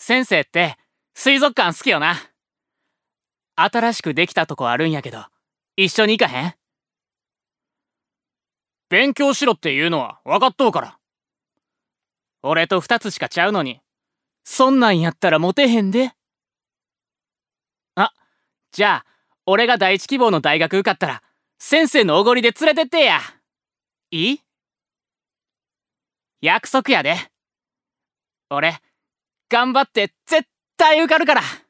先生って水族館好きよな。新しくできたとこあるんやけど、一緒に行かへん？勉強しろっていうのは分かっとうから。俺と2つしかちゃうのに、そんなんやったらモテへんで。あ、じゃあ俺が第一希望の大学受かったら先生のおごりで連れてってや。いい？約束やで。俺頑張って絶対受かるから。